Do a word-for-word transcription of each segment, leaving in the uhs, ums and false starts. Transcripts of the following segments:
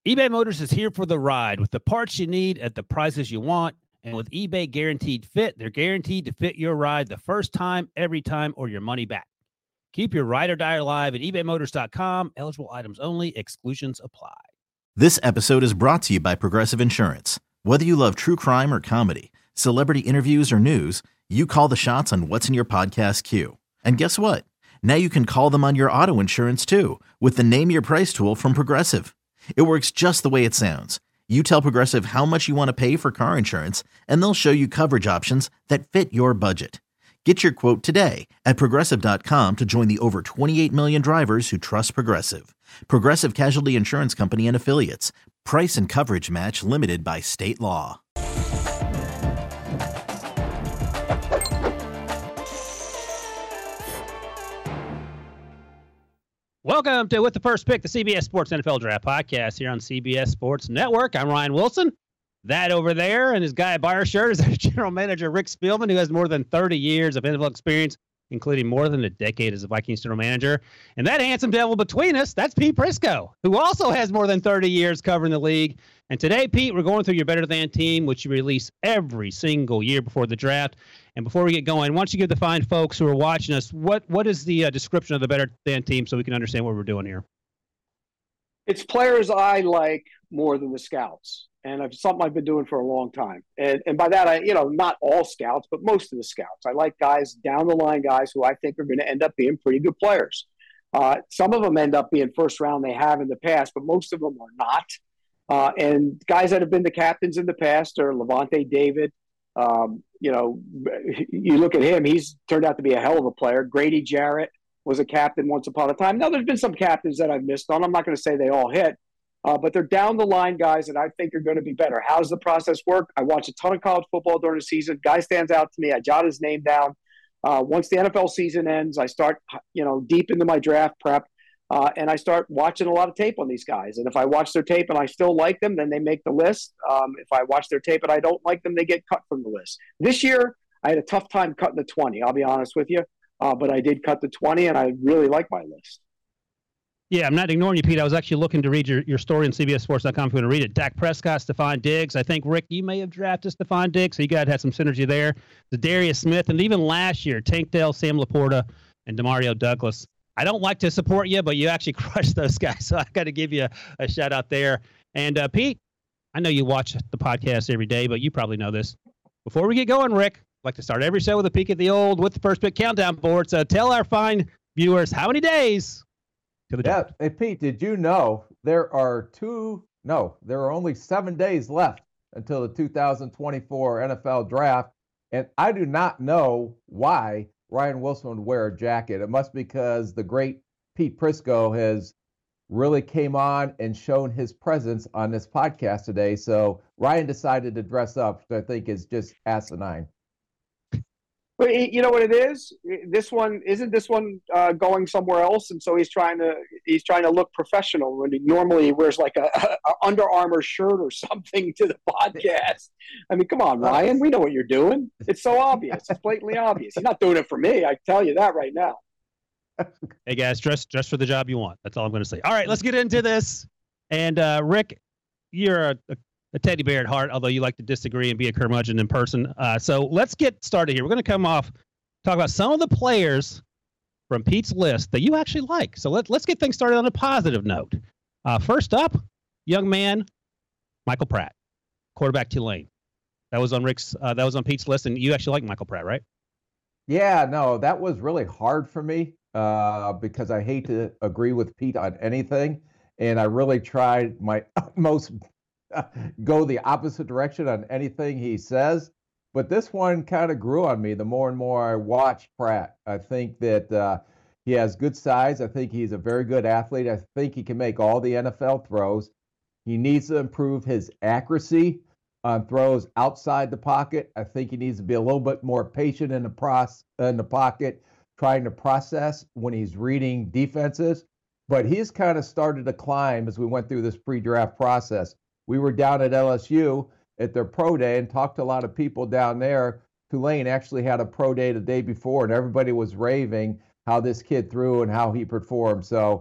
eBay Motors is here for the ride with the parts you need at the prices you want. And with eBay Guaranteed Fit, they're guaranteed to fit your ride the first time, every time, or your money back. Keep your ride or die alive at ebay motors dot com. Eligible items only. Exclusions apply. This episode is brought to you by Progressive Insurance. Whether you love true crime or comedy, celebrity interviews or news, you call the shots on what's in your podcast queue. And guess what? Now you can call them on your auto insurance too with the Name Your Price tool from Progressive. It works just the way it sounds. You tell Progressive how much you want to pay for car insurance, and they'll show you coverage options that fit your budget. Get your quote today at progressive dot com to join the over twenty-eight million drivers who trust Progressive. Progressive Casualty Insurance Company and Affiliates. Price and coverage match limited by state law. Welcome to With the First Pick, the C B S Sports N F L Draft Podcast here on C B S Sports Network. I'm Ryan Wilson. That over there and his guy Buyer shirt is our general manager, Rick Spielman, who has more than thirty years of N F L experience, including more than a decade as a Vikings general manager. And that handsome devil between us, that's Pete Prisco, who also has more than thirty years covering the league. And today, Pete, we're going through your Better Than team, which you release every single year before the draft. And before we get going, why don't you give the fine folks who are watching us, what what is the uh, description of the Better Than team so we can understand what we're doing here? It's players I like more than the scouts. And it's something I've been doing for a long time. And and by that, I, you know, not all scouts, but most of the scouts. I like guys, down the line guys who I think are going to end up being pretty good players. Uh, some of them end up being first round, they have in the past, but most of them are not. Uh, and guys that have been the captains in the past are Levante David. Um, you know, you look at him, he's turned out to be a hell of a player. Grady Jarrett was a captain once upon a time. Now, there's been some captains that I've missed on. I'm not going to say they all hit. Uh, but they're down the line guys that I think are going to be better. How does the process work? I watch a ton of college football during the season. Guy stands out to me. I jot his name down. Uh, once the N F L season ends, I start, you know, deep into my draft prep, uh, and I start watching a lot of tape on these guys. And if I watch their tape and I still like them, then they make the list. Um, if I watch their tape and I don't like them, they get cut from the list. This year, I had a tough time cutting the twenty. I'll be honest with you, uh, but I did cut the twenty, and I really like my list. Yeah, I'm not ignoring you, Pete. I was actually looking to read your, your story on C B S Sports dot com if you want to read it. Dak Prescott, Stephon Diggs. I think, Rick, you may have drafted Stephon Diggs, so you guys had some synergy there. The Darius Smith, and even last year, Tank Dell, Sam Laporta, and Demario Douglas. I don't like to support you, but you actually crushed those guys, so I got to give you a, a shout-out there. And, uh, Pete, I know you watch the podcast every day, but you probably know this. Before we get going, Rick, I'd like to start every show with a peek at the old With the First Pick countdown board. So tell our fine viewers how many days Yeah, hey Pete, did you know there are two, no, there are only seven days left until the two thousand twenty-four N F L draft, and I do not know why Ryan Wilson would wear a jacket. It must be because the great Pete Prisco has really came on and shown his presence on this podcast today, so Ryan decided to dress up, which I think is just asinine. But you know what it is? This one isn't this one uh, going somewhere else, and so he's trying to he's trying to look professional when he normally wears like a, a Under Armour shirt or something to the podcast. I mean, come on, Ryan, we know what you're doing. It's so obvious. It's blatantly obvious. He's not doing it for me. I tell you that right now. Hey guys, dress dress for the job you want. That's all I'm going to say. All right, let's get into this. And uh, Rick, you're a, a a teddy bear at heart, although you like to disagree and be a curmudgeon in person. Uh, so let's get started here. We're going to come off, talk about some of the players from Pete's list that you actually like. So let, let's get things started on a positive note. Uh, first up, young man, Michael Pratt, quarterback Tulane. That was on Rick's, uh, that was on Pete's list, and you actually like Michael Pratt, right? Yeah, no, that was really hard for me uh, because I hate to agree with Pete on anything, and I really tried my utmost go the opposite direction on anything he says. But this one kind of grew on me the more and more I watched Pratt. I think that uh, he has good size. I think he's a very good athlete. I think he can make all the N F L throws. He needs to improve his accuracy on throws outside the pocket. I think he needs to be a little bit more patient in the process, in the pocket, trying to process when he's reading defenses. But he's kind of started to climb as we went through this pre-draft process. We were down at L S U at their pro day and talked to a lot of people down there. Tulane actually had a pro day the day before, and everybody was raving how this kid threw and how he performed. So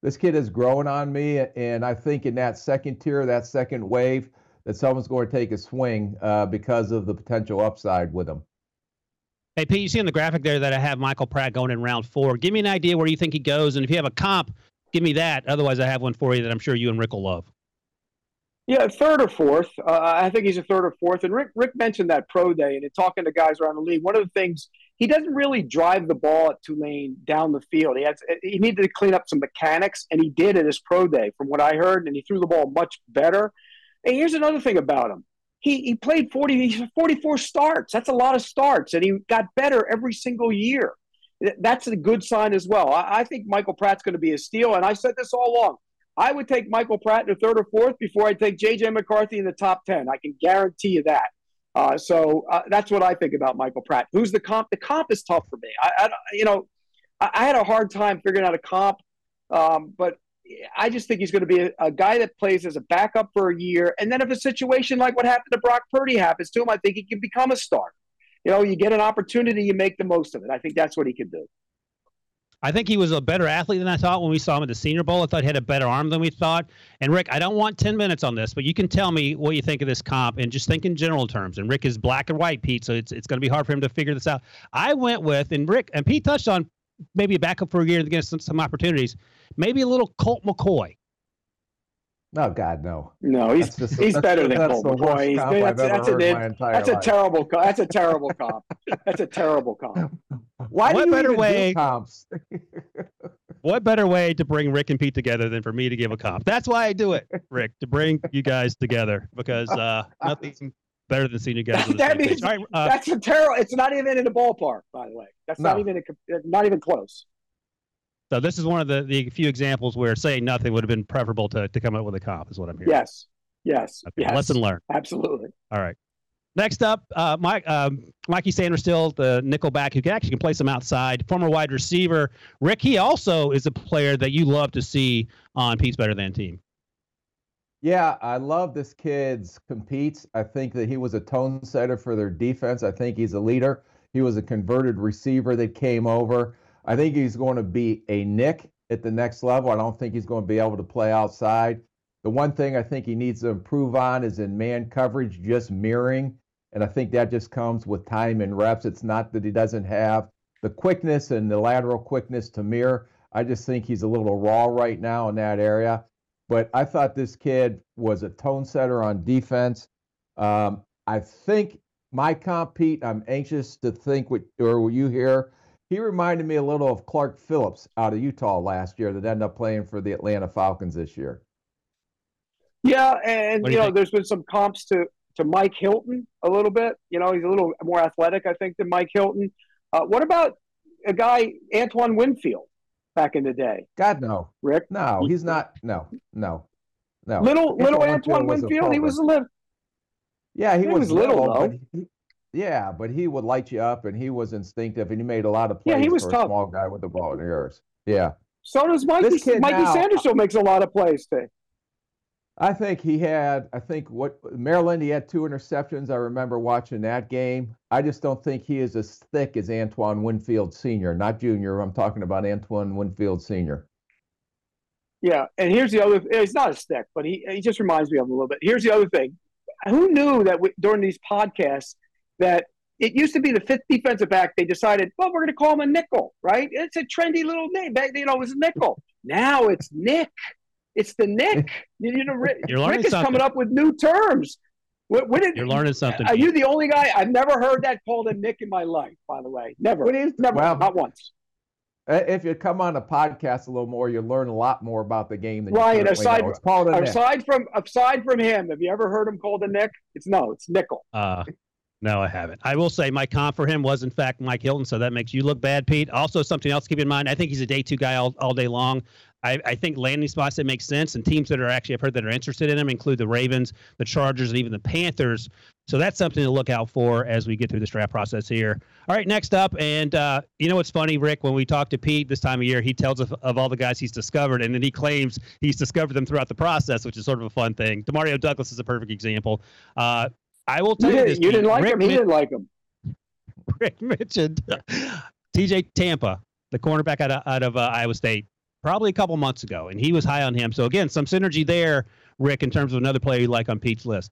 this kid is growing on me, and I think in that second tier, that second wave, that someone's going to take a swing uh, because of the potential upside with him. Hey, Pete, you see on the graphic there that I have Michael Pratt going in round four. Give me an idea where you think he goes, and if you have a comp, give me that. Otherwise, I have one for you that I'm sure you and Rick will love. Yeah, third or fourth. Uh, I think he's a third or fourth. And Rick Rick mentioned that pro day, and in talking to guys around the league, one of the things, he doesn't really drive the ball at Tulane down the field. He has he needed to clean up some mechanics, and he did at his pro day, from what I heard, and he threw the ball much better. And here's another thing about him. He he played forty, forty-four starts. That's a lot of starts, and he got better every single year. That's a good sign as well. I, I think Michael Pratt's going to be a steal, and I said this all along. I would take Michael Pratt in the third or fourth before I take J J McCarthy in the top ten. I can guarantee you that. Uh, so uh, that's what I think about Michael Pratt. Who's the comp? The comp is tough for me. I, I you know, I, I had a hard time figuring out a comp, um, but I just think he's going to be a, a guy that plays as a backup for a year. And then if a situation like what happened to Brock Purdy happens to him, I think he can become a starter. You know, you get an opportunity, you make the most of it. I think that's what he can do. I think he was a better athlete than I thought when we saw him at the Senior Bowl. I thought he had a better arm than we thought. And, Rick, I don't want ten minutes on this, but you can tell me what you think of this comp and just think in general terms. And Rick is black and white, Pete, so it's it's going to be hard for him to figure this out. I went with, and Rick, and Pete touched on maybe a backup for a year to get some, some opportunities, maybe a little Colt McCoy. No, God, no. No, he's just, he's better than Colt McCoy. That's, that's, a, that's a terrible that's a terrible comp. That's a terrible comp. Why what do you better even way? Do comps? What better way to bring Rick and Pete together than for me to give a comp? That's why I do it, Rick, to bring you guys together, because uh, nothing better than seeing you guys. On the that same means right, uh, that's a terrible. It's not even in the ballpark, by the way. That's no. not even a, not even close. So this is one of the, the few examples where saying nothing would have been preferable to, to come up with a comp, is what I'm hearing. Yes, yes, okay. yes. Lesson learned. Absolutely. All right. Next up, uh, Mike, um, Mikey Sainristil, the nickelback, who can actually can play some outside, former wide receiver. Rick, he also is a player that you love to see on Pete's Better Than team. Yeah, I love this kid's competes. I think that he was a tone setter for their defense. I think he's a leader. He was a converted receiver that came over. I think he's going to be a Nick at the next level. I don't think he's going to be able to play outside. The one thing I think he needs to improve on is in man coverage, just mirroring. And I think that just comes with time and reps. It's not that he doesn't have the quickness and the lateral quickness to mirror. I just think he's a little raw right now in that area. But I thought this kid was a tone setter on defense. Um, I think my comp, Pete, I'm anxious to think what or you hear. He reminded me a little of Clark Phillips out of Utah last year that ended up playing for the Atlanta Falcons this year. Yeah, and you, you know, think? there's been some comps to, to Mike Hilton a little bit. You know, he's a little more athletic, I think, than Mike Hilton. Uh, what about a guy, Antoine Winfield, back in the day? God, no. Rick? No, he's not. No, no, no. Little little Antoine was Winfield, he was a little. Yeah, he, he was, was little, little though. but he, yeah, but he would light you up, and he was instinctive, and he made a lot of plays Yeah, he was for tough. a small guy with the ball in the ears. Yeah. So does Mikey. This kid Mikey now- Sanderson makes a lot of plays too. I think he had, I think what Maryland, he had two interceptions. I remember watching that game. I just don't think he is as thick as Antoine Winfield Senior, not Junior. I'm talking about Antoine Winfield Senior. Yeah, and here's the other. He's not a stick, but he he just reminds me of him a little bit. Here's the other thing. Who knew that we, during these podcasts that it used to be the fifth defensive back? They decided, well, we're going to call him a nickel, right? It's a trendy little name. Back, you know, it was a nickel. Now it's Nick. It's the Nick. You know, Rick, You're learning Rick is something. coming up with new terms. What, what did, You're learning something. Are you the only guy? I've never heard that called a Nick in my life, by the way. Never. What is- never. well, not once. If you come on a podcast a little more, you learn a lot more about the game than Ryan, you currently aside, know. It's called a Nick. aside from aside from him, have you ever heard him called a Nick? It's no, it's nickel. Uh, no, I haven't. I will say my comp for him was, in fact, Mike Hilton, so that makes you look bad, Pete. Also, something else to keep in mind, I think he's a day two guy all, all day long. I, I think landing spots that make sense, and teams that are actually, I've heard that are interested in him include the Ravens, the Chargers, and even the Panthers. So that's something to look out for as we get through this draft process here. All right, next up, and uh, you know what's funny, Rick? When we talk to Pete this time of year, he tells us of all the guys he's discovered, and then he claims he's discovered them throughout the process, which is sort of a fun thing. Demario Douglas is a perfect example. Uh, I will tell You, you, did, this. you Pete, didn't like Rick him. He men- didn't like him. Rick mentioned T J Tampa, the cornerback out of, out of uh, Iowa State. probably a couple months ago, and he was high on him. So, again, some synergy there, Rick, in terms of another player you like on Pete's list.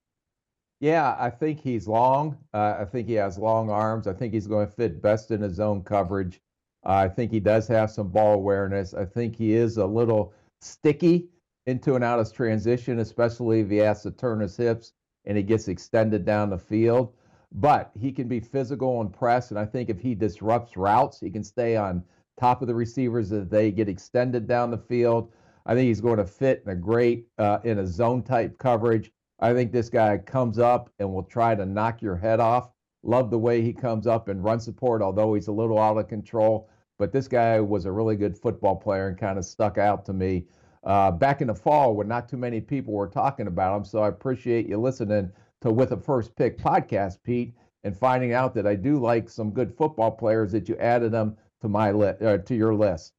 Yeah, I think he's long. Uh, I think he has long arms. I think he's going to fit best in his zone coverage. Uh, I think he does have some ball awareness. I think he is a little sticky into and out of transition, especially if he has to turn his hips and he gets extended down the field. But he can be physical and press, and I think if he disrupts routes, he can stay on top of the receivers as they get extended down the field. I think he's going to fit in a great uh, in a zone type coverage. I think this guy comes up and will try to knock your head off. Love the way he comes up and run support, although he's a little out of control. But this guy was a really good football player and kind of stuck out to me uh, back in the fall when not too many people were talking about him. So I appreciate you listening to With a First Pick podcast, Pete, and finding out that I do like some good football players that you added them to my list, uh, to your list.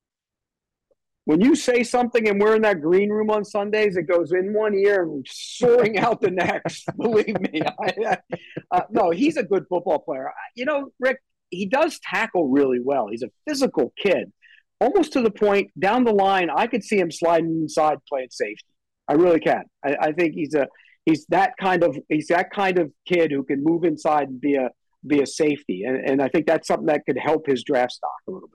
When you say something and we're in that green room on Sundays, it goes in one ear and soaring out the next. Believe me. I, uh, no, he's a good football player. You know, Rick, he does tackle really well. He's a physical kid, almost to the point down the line, I could see him sliding inside playing safety. I really can. I, I think he's a he's that kind of he's that kind of kid who can move inside and be a be a safety. And, and I think that's something that could help his draft stock a little bit.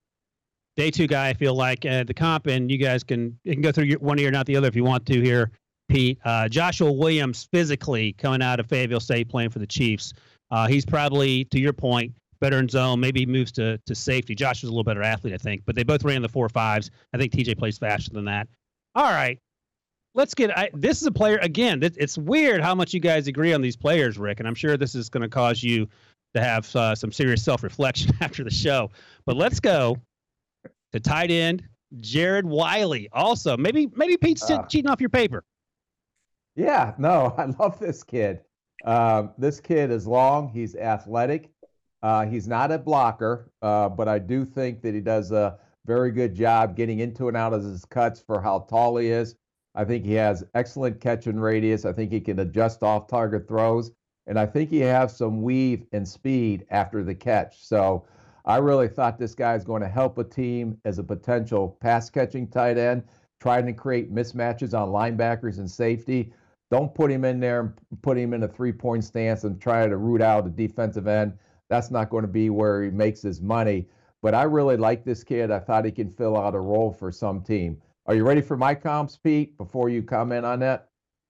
Day two guy, I feel like uh, the comp, and you guys can you can go through your, one ear, not the other, if you want to here, Pete. Uh, Joshua Williams, physically coming out of Fayetteville State, playing for the Chiefs. Uh, he's probably, to your point, better in zone. Maybe he moves to to safety. Josh was a little better athlete, I think, but they both ran the four fives. I think T J plays faster than that. All right, let's get. I, this is a player again. It, it's weird how much you guys agree on these players, Rick, and I'm sure this is going to cause you to have uh, some serious self-reflection after the show. But let's go to tight end Jared Wiley. Also, maybe maybe Pete's uh, cheating off your paper. Yeah, no, I love this kid. Um, this kid is long. He's athletic. Uh, he's not a blocker, uh, but I do think that he does a very good job getting into and out of his cuts for how tall he is. I think he has excellent catch and radius. I think he can adjust off target throws. And I think he has some weave and speed after the catch. So I really thought this guy is going to help a team as a potential pass catching tight end, trying to create mismatches on linebackers and safety. Don't put him in there and put him in a three-point stance and try to root out a defensive end. That's not going to be where he makes his money. But I really like this kid. I thought he can fill out a role for some team. Are you ready for my comps, Pete, before you comment on that?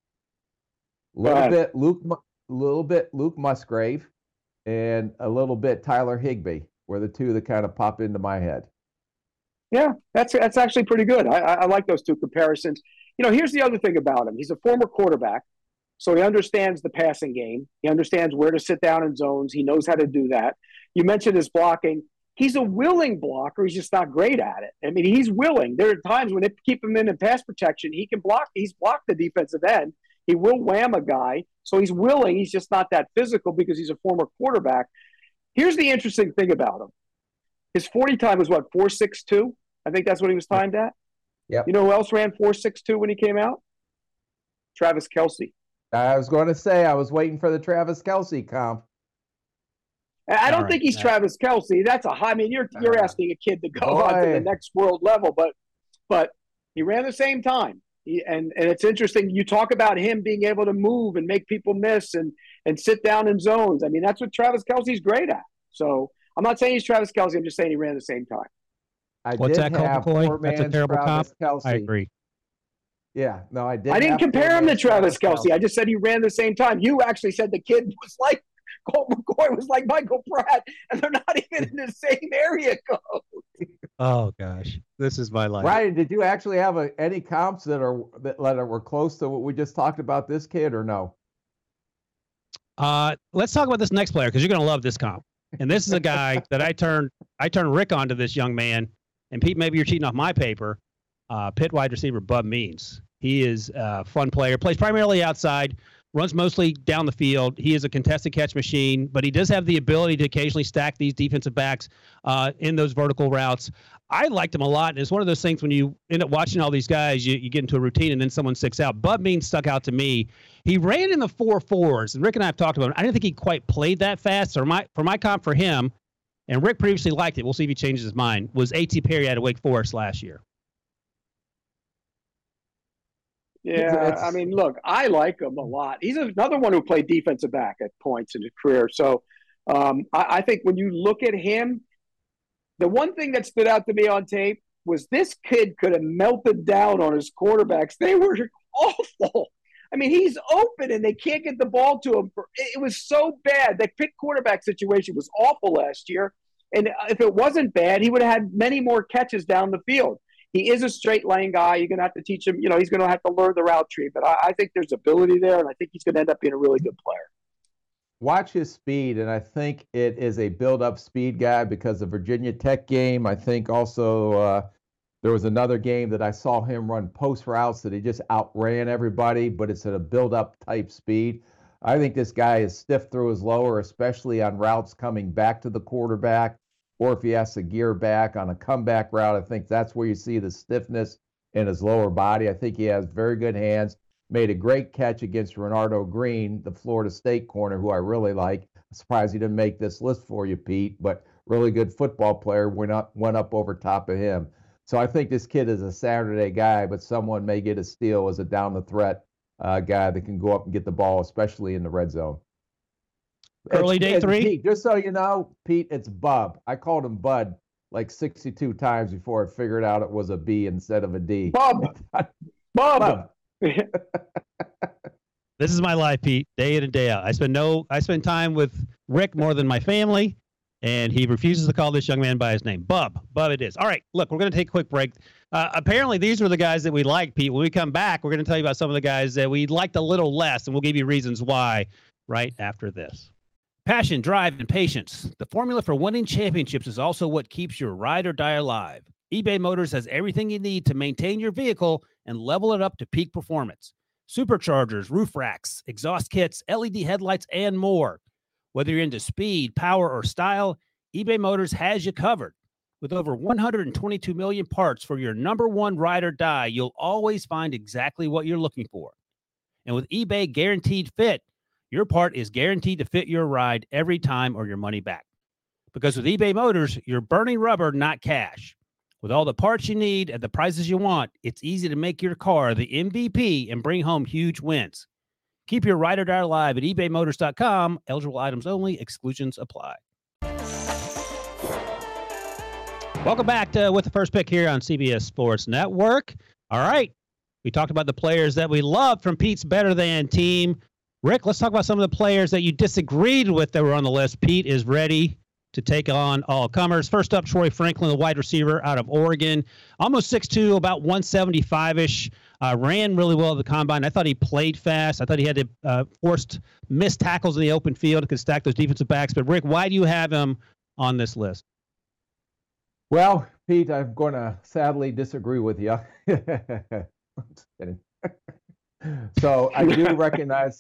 A little bit Luke, a little bit Luke Musgrave and a little bit Tyler Higbee were the two that kind of pop into my head. Yeah, that's that's actually pretty good. I, I like those two comparisons. You know, here's the other thing about him. He's a former quarterback, so he understands the passing game. He understands where to sit down in zones. He knows how to do that. You mentioned his blocking. He's a willing blocker. He's just not great at it. I mean, he's willing. There are times when they keep him in in pass protection, he can block. He's blocked the defensive end. He will wham a guy. So he's willing. He's just not that physical because he's a former quarterback. Here's the interesting thing about him. His forty time was what, four six two? I think that's what he was timed at. Yep. You know who else ran four six two when he came out? Travis Kelce. I was going to say, I was waiting for the Travis Kelce comp. I don't right, think he's yeah. Travis Kelce. That's a high. I mean, you're you're Uh, asking a kid to go boy. on to the next world level, but but he ran the same time. He, and and it's interesting. You talk about him being able to move and make people miss and and sit down in zones. I mean, that's what Travis Kelce's great at. So I'm not saying he's Travis Kelce. I'm just saying he ran the same time. I What's did that called, have McCoy? poor That's a man's terrible Travis comp. Kelce. I agree. Yeah, no, I did. I didn't have compare poor him to man's Travis Kelce. I just said he ran the same time. You actually said the kid was like Colt McCoy was like Michael Pratt, and they're not even in the same area code. Oh gosh, this is my life. Ryan, did you actually have a, any comps that are that, that were close to what we just talked about this kid, or no? Uh, let's talk about this next player because you're going to love this comp. And this is a guy that I turned I turned Rick onto this young man. And Pete, maybe you're cheating off my paper. Uh, Pitt wide receiver Bub Means. He is a fun player. Plays primarily outside. Runs mostly down the field. He is a contested catch machine, but he does have the ability to occasionally stack these defensive backs uh, in those vertical routes. I liked him a lot, and it's one of those things when you end up watching all these guys, you, you get into a routine, and then someone sticks out. Bub Means stuck out to me. He ran in the four fours, and Rick and I have talked about him. I didn't think he quite played that fast. So my, for my comp for him, and Rick previously liked it, we'll see if he changes his mind, was A T Perry out of Wake Forest last year. Yeah, It's, I mean, look, I like him a lot. He's another one who played defensive back at points in his career. So um, I, I think when you look at him, the one thing that stood out to me on tape was this kid could have melted down on his quarterbacks. They were awful. I mean, he's open and they can't get the ball to him. It was so bad. That pick quarterback situation was awful last year. And if it wasn't bad, he would have had many more catches down the field. He is a straight lane guy. You're going to have to teach him, you know, he's going to have to learn the route tree. But I, I think there's ability there, and I think he's going to end up being a really good player. Watch his speed, and I think it is a build-up speed guy because the Virginia Tech game. I think also uh, there was another game that I saw him run post routes that he just outran everybody, but it's at a build-up type speed. I think this guy is stiff through his lower, especially on routes coming back to the quarterback, or if he has to gear back on a comeback route. I think that's where you see the stiffness in his lower body. I think he has very good hands. Made a great catch against Renardo Green, the Florida State corner, who I really like. I'm surprised he didn't make this list for you, Pete, but really good football player, went up, went up over top of him. So I think this kid is a Saturday guy, but someone may get a steal as a down the threat uh, guy that can go up and get the ball, especially in the red zone. Early day three? Pete, just so you know, Pete, it's Bub. I called him Bud like sixty-two times before I figured out it was a B instead of a D. Bub. Bub. Bub. This is my life, Pete, day in and day out. I spend no, I spend time with Rick more than my family, and he refuses to call this young man by his name. Bub. Bub it is. All right, look, we're going to take a quick break. Uh, apparently, these were the guys that we liked, Pete. When we come back, we're going to tell you about some of the guys that we liked a little less, and we'll give you reasons why right after this. Passion, drive, and patience. The formula for winning championships is also what keeps your ride or die alive. eBay Motors has everything you need to maintain your vehicle and level it up to peak performance. Superchargers, roof racks, exhaust kits, L E D headlights, and more. Whether you're into speed, power, or style, eBay Motors has you covered. With over one hundred twenty-two million parts for your number one ride or die, you'll always find exactly what you're looking for. And with eBay Guaranteed Fit, your part is guaranteed to fit your ride every time or your money back. Because with eBay Motors, you're burning rubber, not cash. With all the parts you need at the prices you want, it's easy to make your car the M V P and bring home huge wins. Keep your ride or die alive at ebay motors dot com. Eligible items only. Exclusions apply. Welcome back to With the First Pick here on C B S Sports Network. All right. We talked about the players that we love from Pete's Better Than team. Rick, let's talk about some of the players that you disagreed with that were on the list. Pete is ready to take on all comers. First up, Troy Franklin, the wide receiver out of Oregon. Almost six two, about one seventy-five-ish. Uh, ran really well at the combine. I thought he played fast. I thought he had to uh, forced missed tackles in the open field and could stack those defensive backs. But, Rick, why do you have him on this list? Well, Pete, I'm going to sadly disagree with you. Just kidding. So I do recognize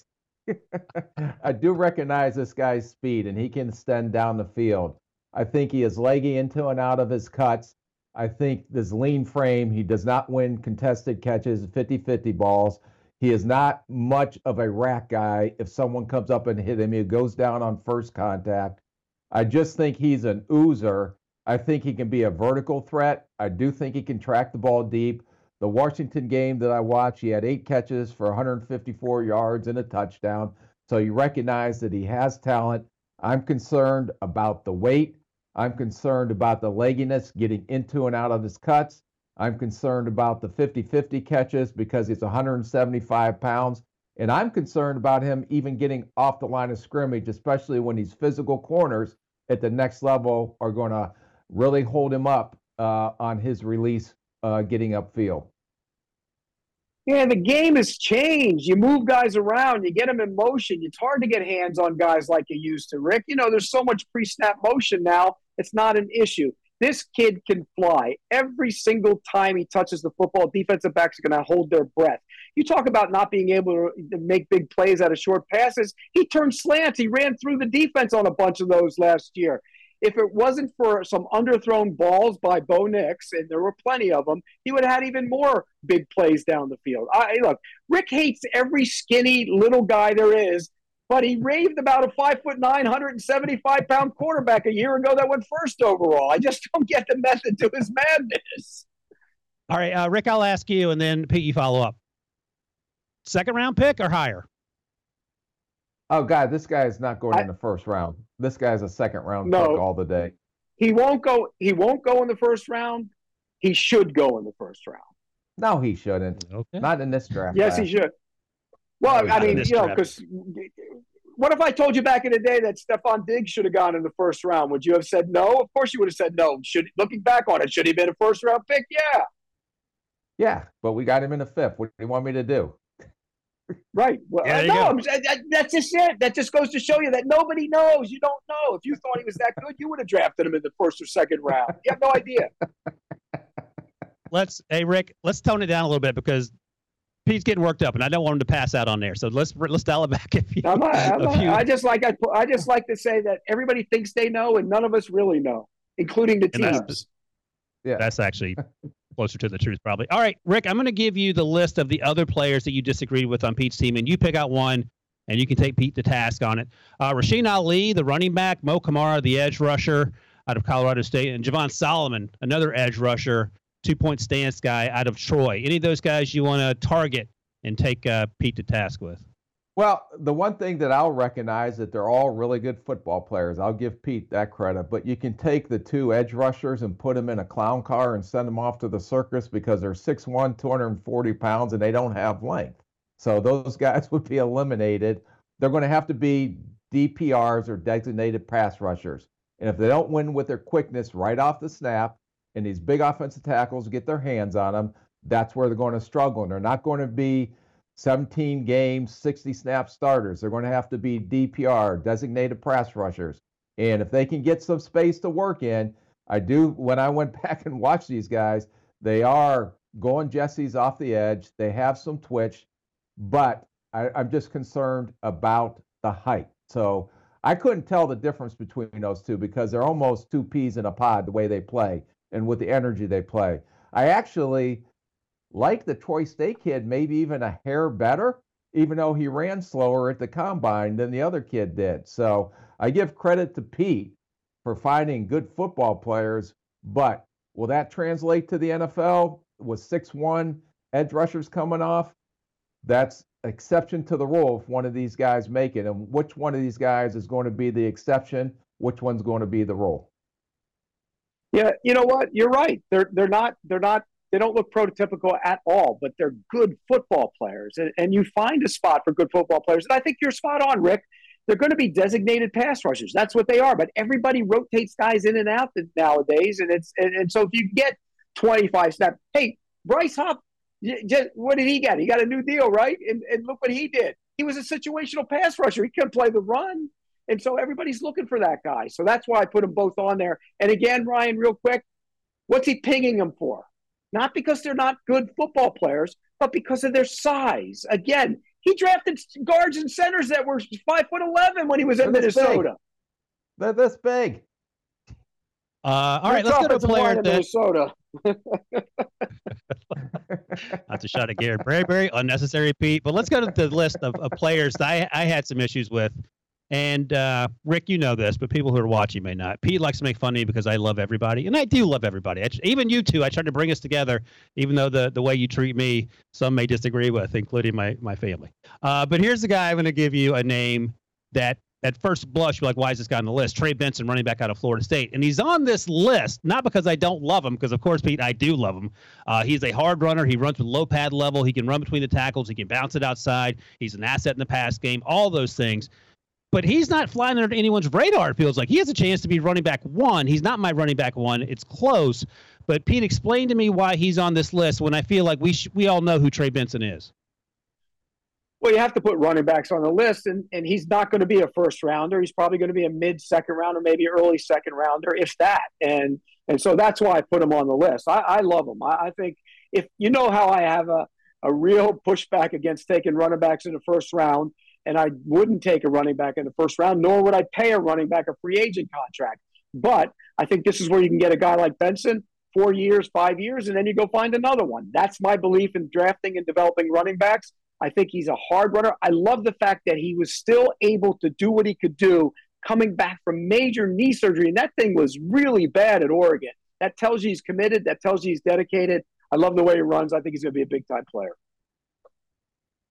I do recognize this guy's speed, and he can extend down the field. I think he is leggy into and out of his cuts. I think this lean frame, he does not win contested catches, fifty-fifty balls. He is not much of a rack guy. If someone comes up and hit him, he goes down on first contact. I just think he's an oozer. I think he can be a vertical threat. I do think he can track the ball deep. The Washington game that I watched, he had eight catches for one hundred fifty-four yards and a touchdown. So you recognize that he has talent. I'm concerned about the weight. I'm concerned about the legginess, getting into and out of his cuts. I'm concerned about the fifty-fifty catches because he's one hundred seventy-five pounds. And I'm concerned about him even getting off the line of scrimmage, especially when these physical corners at the next level are going to really hold him up uh, on his release uh, getting upfield. Yeah, the game has changed. You move guys around, you get them in motion. It's hard to get hands on guys like you used to, Rick. You know, there's so much pre-snap motion now, it's not an issue. This kid can fly. Every single time he touches the football, defensive backs are going to hold their breath. You talk about not being able to make big plays out of short passes. He turned slants. He ran through the defense on a bunch of those last year. If it wasn't for some underthrown balls by Bo Nix, and there were plenty of them, he would have had even more big plays down the field. I, look, Rick hates every skinny little guy there is, but he raved about a five foot nine, one hundred seventy-five pound quarterback a year ago that went first overall. I just don't get the method to his madness. All right, uh, Rick, I'll ask you, and then Pete, you follow up. second round pick or higher? Oh, God, this guy is not going I, in the first round. This guy's a second round no, pick all the day. He won't go. He won't go in the first round. He should go in the first round. No, he shouldn't. Okay. Not in this draft. Yes, class. he should. Well, No, I mean, you know, draft. because what if I told you back in the day that Stephon Diggs should have gone in the first round? Would you have said no? Of course you would have said no. Should looking back on it, should he have been a first round pick? Yeah. Yeah, but we got him in the fifth. What do you want me to do? Right. Well, Yeah, no, that, that's just it. That just goes to show you that nobody knows. You don't know. If you thought he was that good, you would have drafted him in the first or second round. You have no idea. Let's, hey Rick, let's tone it down a little bit because Pete's getting worked up, and I don't want him to pass out on there. So let's let's dial it back. If you, I'm not, I'm a not, few, I just like I, I just like to say that everybody thinks they know, and none of us really know, including the And that's- teams. Yeah. That's actually closer to the truth, probably. All right, Rick, I'm going to give you the list of the other players that you disagreed with on Pete's team, and you pick out one, and you can take Pete to task on it. Uh, Rasheen Ali, the running back, Mo Kamara, the edge rusher out of Colorado State, and Javon Solomon, another edge rusher, two-point stance guy out of Troy. Any of those guys you want to target and take uh, Pete to task with? Well, the one thing that I'll recognize that they're all really good football players. I'll give Pete that credit. But you can take the two edge rushers and put them in a clown car and send them off to the circus because they're six one, two hundred forty pounds, and they don't have length. So those guys would be eliminated. They're going to have to be D P Rs or designated pass rushers. And if they don't win with their quickness right off the snap and these big offensive tackles get their hands on them, that's where they're going to struggle. And they're not going to be seventeen games, sixty snap starters. They're going to have to be D P R, designated pass rushers. And if they can get some space to work in, I do, when I went back and watched these guys, they are going Jesse's off the edge. They have some twitch, but I, I'm just concerned about the height. So I couldn't tell the difference between those two because they're almost two peas in a pod the way they play and with the energy they play. I actually like the Troy State kid, maybe even a hair better, even though he ran slower at the combine than the other kid did. So I give credit to Pete for finding good football players, but will that translate to the N F L with six one edge rushers coming off? That's exception to the rule if one of these guys make it. And which one of these guys is going to be the exception? Which one's going to be the rule? Yeah, you know what? You're right. They're they're not they're not they don't look prototypical at all, but they're good football players. And, and you find a spot for good football players. And I think you're spot on, Rick. They're going to be designated pass rushers. That's what they are. But everybody rotates guys in and out nowadays. And it's and, and so if you get twenty-five snaps, hey, Bryce Huff, just, what did he get? He got a new deal, right? And, and look what he did. He was a situational pass rusher. He couldn't play the run. And so everybody's looking for that guy. So that's why I put them both on there. And again, Ryan, real quick, what's he pinging them for? Not because they're not good football players, but because of their size. Again, he drafted guards and centers that were five foot eleven when he was at They're this Minnesota. big. They're this big. Uh, all right, let's go to a player that Minnesota. That's a shot at Garrett Bradbury, unnecessary, Pete. But let's go to the list of, of players that I, I had some issues with. And uh, Rick, you know this, but people who are watching may not. Pete likes to make fun of me because I love everybody, and I do love everybody. I, even you two, I try to bring us together, even though the, the way you treat me, some may disagree with, including my my family. Uh, but here's the guy I'm going to give you a name that at first blush, you're like, why is this guy on the list? Trey Benson, running back out of Florida State. And he's on this list, not because I don't love him, because, of course, Pete, I do love him. Uh, he's a hard runner. He runs with low pad level. He can run between the tackles. He can bounce it outside. He's an asset in the pass game, all those things. But he's not flying under anyone's radar, it feels like. He has a chance to be running back one. He's not my running back one. It's close. But, Pete, explain to me why he's on this list when I feel like we sh- we all know who Trey Benson is. Well, you have to put running backs on the list, and, and he's not going to be a first rounder. He's probably going to be a mid-second rounder, maybe early second rounder, if that. And and so that's why I put him on the list. I, I love him. I, I think if you know how I have a, a real pushback against taking running backs in the first round, and I wouldn't take a running back in the first round, nor would I pay a running back a free agent contract. But I think this is where you can get a guy like Benson, four years, five years, and then you go find another one. That's my belief in drafting and developing running backs. I think he's a hard runner. I love the fact that he was still able to do what he could do coming back from major knee surgery. And that thing was really bad at Oregon. That tells you he's committed. That tells you he's dedicated. I love the way he runs. I think he's going to be a big-time player.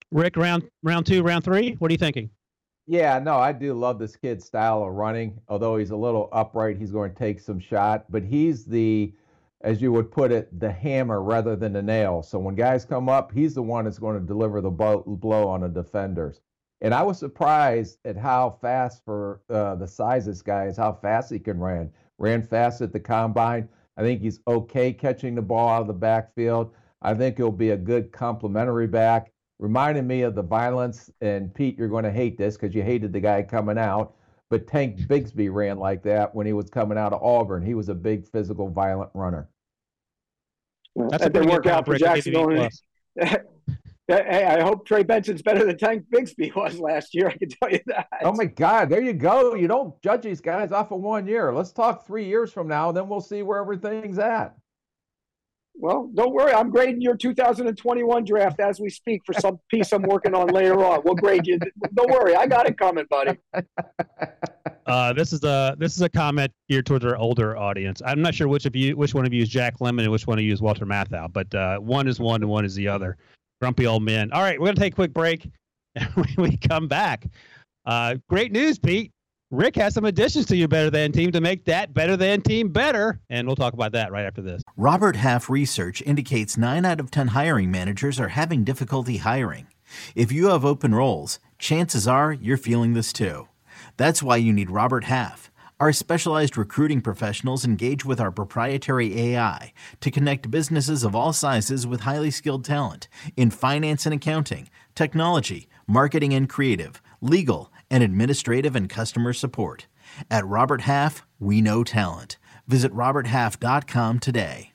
Rick, round round two, round three. What are you thinking? Yeah, no, I do love this kid's style of running. Although he's a little upright, he's going to take some shot. But he's the, as you would put it, the hammer rather than the nail. So when guys come up, he's the one that's going to deliver the blow on the defenders. And I was surprised at how fast, for uh, the size of this guy is, how fast he can run. Ran fast at the combine. I think he's okay catching the ball out of the backfield. I think he'll be a good complementary back. Reminded me of the violence, and Pete, you're going to hate this because you hated the guy coming out, but Tank Bigsby ran like that when he was coming out of Auburn. He was a big, physical, violent runner. That's that a didn't work out for Jacksonville. Hey, I hope Trey Benson's better than Tank Bigsby was last year. I can tell you that. Oh, my God. There you go. You don't judge these guys off of one year. Let's talk three years from now, then we'll see where everything's at. Well, don't worry. I'm grading your two thousand twenty-one draft as we speak for some piece I'm working on later on. We'll grade you. Don't worry. I got it coming, buddy. Uh, this is a this is a comment geared towards our older audience. I'm not sure which of you, which one of you is Jack Lemmon and which one of you is Walter Matthau, but uh, one is one and one is the other. Grumpy old men. All right, we're gonna take a quick break, and when we come back, uh, great news, Pete. Rick has some additions to your Better Than team to make that Better Than team better, and we'll talk about that right after this. Robert Half research indicates nine out of ten hiring managers are having difficulty hiring. If you have open roles, chances are you're feeling this too. That's why you need Robert Half. Our specialized recruiting professionals engage with our proprietary A I to connect businesses of all sizes with highly skilled talent in finance and accounting, technology, marketing and creative, legal, and administrative and customer support. At Robert Half, we know talent. Visit robert half dot com today.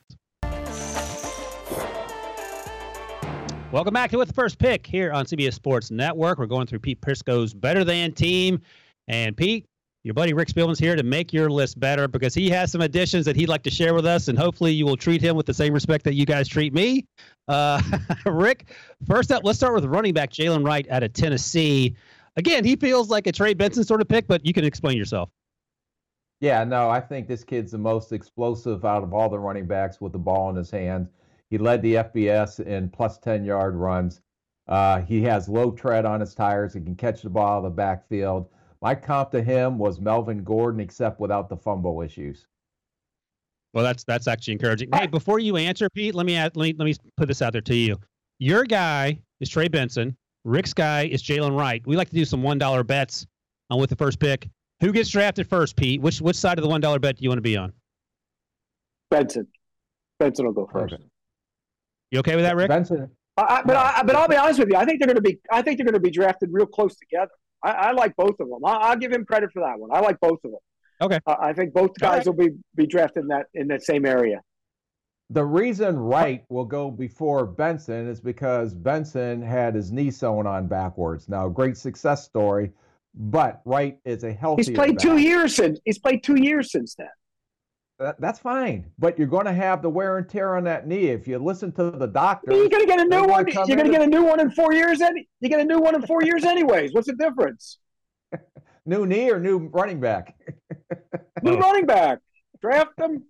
Welcome back to With the First Pick here on C B S Sports Network. We're going through Pete Prisco's Better Than team. And Pete, your buddy Rick Spielman's here to make your list better because he has some additions that he'd like to share with us, and hopefully you will treat him with the same respect that you guys treat me. Uh, Rick, first up, let's start with running back Jaylen Wright out of Tennessee. Again, he feels like a Trey Benson sort of pick, but you can explain yourself. Yeah, no, I think this kid's the most explosive out of all the running backs with the ball in his hands. He led the F B S in plus ten-yard runs. Uh, he has low tread on his tires. He can catch the ball out of the backfield. My comp to him was Melvin Gordon, except without the fumble issues. Well, that's that's actually encouraging. Hey, before you answer, Pete, let me add, let me let me put this out there to you. Your guy is Trey Benson. Rick's guy is Jaylen Wright. We like to do some one dollar bets on With the First Pick. Who gets drafted first, Pete? Which which side of the one dollar bet do you want to be on? Benson. Benson will go first. Okay. You okay with that, Rick? Benson. I, but I, but I'll be honest with you. I think they're going to be. I think they're going to be drafted real close together. I, I like both of them. I, I'll give him credit for that one. I like both of them. Okay. Uh, I think both guys right. will be, be drafted in that in that same area. The reason Wright will go before Benson is because Benson had his knee sewn on backwards. Now, great success story, but Wright is a healthy. He's played back. two years since. He's played two years since then. That, that's fine, but you're going to have the wear and tear on that knee. If you listen to the doctor, you're going to get a new one. You're going to get a new one in four years. Any you get a new one in four years, anyways. What's the difference? New knee or new running back? New running back. Draft them.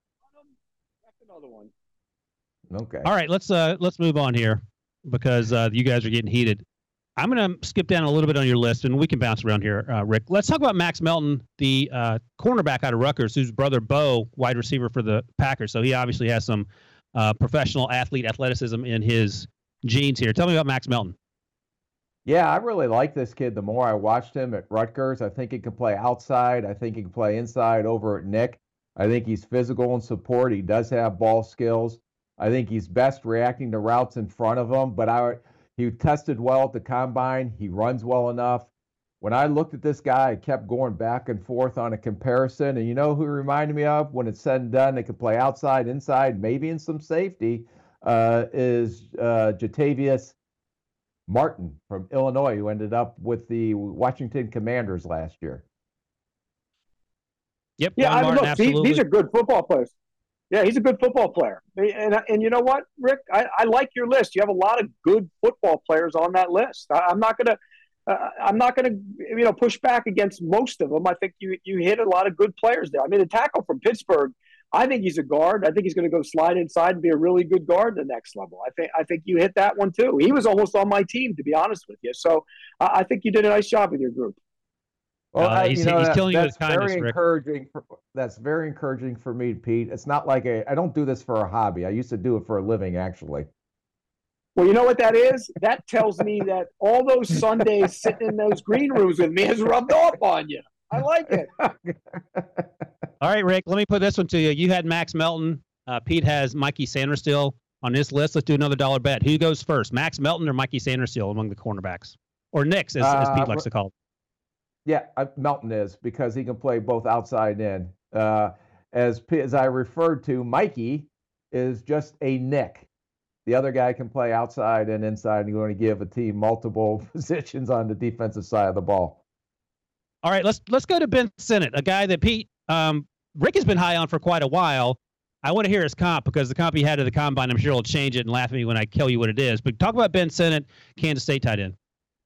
Another one. Okay. All right, let's uh let's move on here because uh, you guys are getting heated. I'm going to skip down a little bit on your list, and we can bounce around here, uh, Rick. Let's talk about Max Melton, the uh, cornerback out of Rutgers, whose brother Bo, wide receiver for the Packers. So he obviously has some uh, professional athlete athleticism in his genes here. Tell me about Max Melton. Yeah, I really like this kid. The more I watched him at Rutgers, I think he can play outside. I think he can play inside over at Nick. I think he's physical in support. He does have ball skills. I think he's best reacting to routes in front of him, but I, he tested well at the combine. He runs well enough. When I looked at this guy, I kept going back and forth on a comparison. And you know who he reminded me of when it's said and done? They could play outside, inside, maybe in some safety, uh, is uh, Jatavius Martin from Illinois, who ended up with the Washington Commanders last year. Yep. Yeah, I mean, Martin, look, these are good football players. Yeah, he's a good football player. And and you know what, Rick? I, I like your list. You have a lot of good football players on that list. I, I'm not gonna uh, I'm not gonna you know push back against most of them. I think you you hit a lot of good players there. I mean, the tackle from Pittsburgh, I think he's a guard. I think he's going to go slide inside and be a really good guard at the next level. I think I think you hit that one too. He was almost on my team, to be honest with you. So uh, I think you did a nice job with your group. Well, uh, he's, you know, he's that, killing you that's with kindness, very Rick. encouraging. For, that's very encouraging for me, Pete. It's not like a. I don't do this for a hobby. I used to do it for a living, actually. Well, you know what that is? That tells me that all those Sundays sitting in those green rooms with me has rubbed off on you. I like it. All right, Rick, let me put this one to you. You had Max Melton. Uh, Pete has Mikey Sanderstill on this list. Let's do another dollar bet. Who goes first, Max Melton or Mikey Sanderstill among the cornerbacks? Or Knicks, as, as Pete likes to call it. Yeah, uh, Melton is, because he can play both outside and in. Uh, as, as I referred to, Mikey is just a Nick. The other guy can play outside and inside, and you're going to give a team multiple positions on the defensive side of the ball. All right, let's let's go to Ben Sinnott, a guy that Pete, um, Rick has been high on for quite a while. I want to hear his comp, because the comp he had at the combine, I'm sure he'll change it and laugh at me when I tell you what it is. But talk about Ben Sinnott, Kansas State tight end.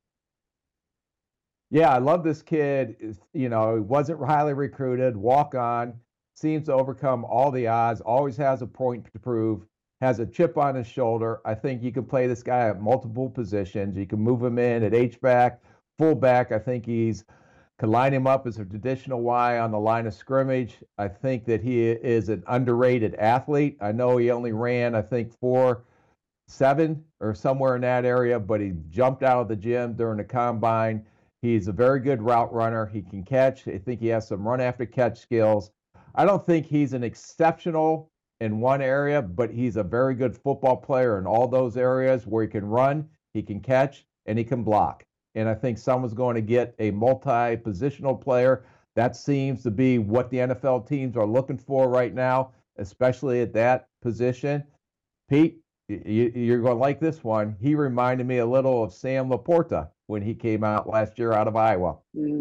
Yeah, I love this kid. You know, he wasn't highly recruited, walk on, seems to overcome all the odds, always has a point to prove, has a chip on his shoulder. I think you can play this guy at multiple positions. You can move him in at H-back, fullback. I think he's could line him up as a traditional Y on the line of scrimmage. I think that he is an underrated athlete. I know he only ran, I think, four, seven or somewhere in that area, but he jumped out of the gym during the combine. He's a very good route runner. He can catch. I think he has some run after catch skills. I don't think he's an exceptional in one area, but he's a very good football player in all those areas where he can run, he can catch, and he can block. And I think someone's going to get a multi-positional player. That seems to be what the N F L teams are looking for right now, especially at that position. Pete, you, you're going to like this one. He reminded me a little of Sam Laporta when he came out last year out of Iowa.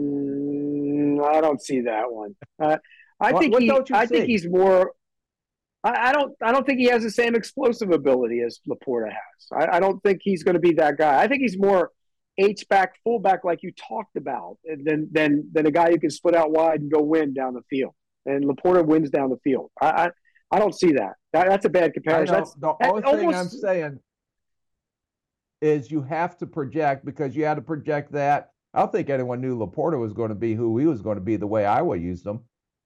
Mm, I don't see that one. Uh, I What- think what he, don't you I see? think he's more. I, I don't. I don't think he has the same explosive ability as Laporta has. I, I don't think he's going to be that guy. I think he's more H-back, fullback, like you talked about, than than than a guy who can split out wide and go win down the field. And Laporta wins down the field. I I, I don't see that. that. That's a bad I comparison. know, That's, the that only thing I'm almost- saying is you have to project, because you had to project that. I don't think anyone knew Laporta was going to be who he was going to be the way Iowa used him.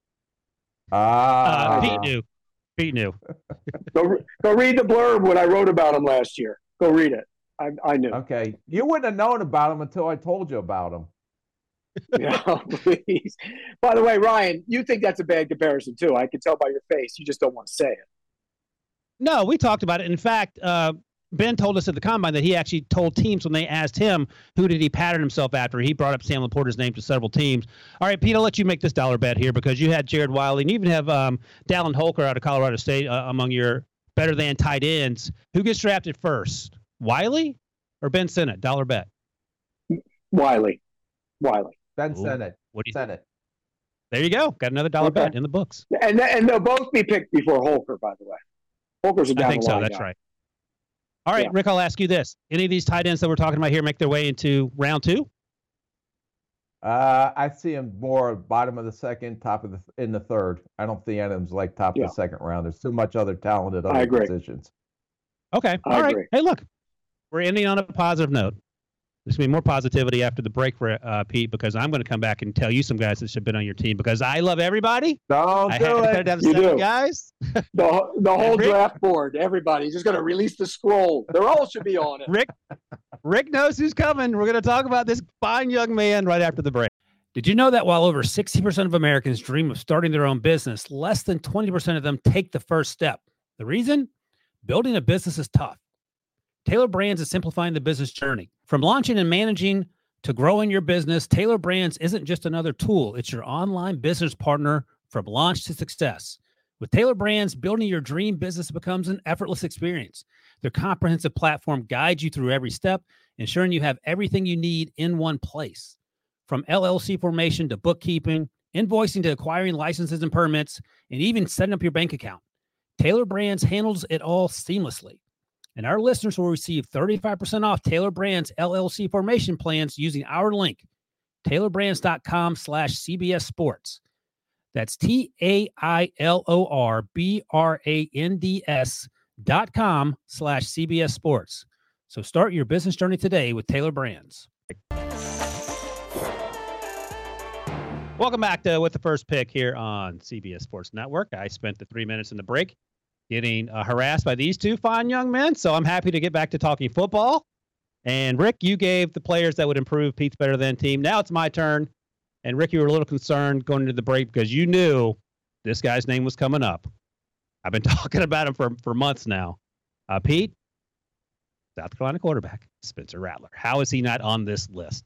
Ah, Uh, Pete knew. Pete knew. Go, go read the blurb when I wrote about him last year. Go read it. I, I knew. Okay, you wouldn't have known about him until I told you about him. Yeah, please. By the way, Ryan, you think that's a bad comparison too. I can tell by your face. You just don't want to say it. No, we talked about it. In fact, uh, Ben told us at the combine that he actually told teams when they asked him who did he pattern himself after. He brought up Sam Laporta's name to several teams. All right, Pete, I'll let you make this dollar bet here, because you had Jared Wiley and you even have um, Dallin Holker out of Colorado State uh, among your better than tight ends. Who gets drafted first, Wiley or Ben Sinnott? Dollar bet. Wiley. Wiley. Ben Ooh, Sinnott. What do you Sinnott. There you go. Got another dollar Okay. bet in the books. And and they'll both be picked before Holker, by the way. Holker's a down I think the so. line That's guy. right. All right, Yeah. Rick, I'll ask you this. Any of these tight ends that we're talking about here make their way into round two? Uh, I see him more bottom of the second, top of the in the third. I don't see Adams like top Yeah. of the second round. There's too much other talented other I agree. positions. Okay. I All right. agree. Hey, look, we're ending on a positive note. There's going to be more positivity after the break, for uh, Pete, because I'm going to come back and tell you some guys that should have been on your team, because I love everybody. Don't I do had to cut it it. down to You seven do. guys. The, the whole Rick? draft board, everybody, just going to release the scroll. They all should be on it. Rick, Rick knows who's coming. We're going to talk about this fine young man right after the break. Did you know that while over sixty percent of Americans dream of starting their own business, less than twenty percent of them take the first step? The reason? Building a business is tough. Taylor Brands is simplifying the business journey. From launching and managing to growing your business, Taylor Brands isn't just another tool. It's your online business partner from launch to success. With Taylor Brands, building your dream business becomes an effortless experience. Their comprehensive platform guides you through every step, ensuring you have everything you need in one place. From L L C formation to bookkeeping, invoicing to acquiring licenses and permits, and even setting up your bank account, Taylor Brands handles it all seamlessly. And our listeners will receive thirty-five percent off Taylor Brands L L C formation plans using our link, taylorbrands.com slash CBS Sports. That's T A I L O R B R A N D S dot com slash C B S Sports. So start your business journey today with Taylor Brands. Welcome back to With the First Pick here on C B S Sports Network. I spent the three minutes in the break getting uh, harassed by these two fine young men, so I'm happy to get back to talking football. And Rick, you gave the players that would improve Pete's better than team. Now it's my turn. And Rick, you were a little concerned going into the break because you knew this guy's name was coming up. I've been talking about him for, for months now. Uh, Pete, South Carolina quarterback, Spencer Rattler. How is he not on this list?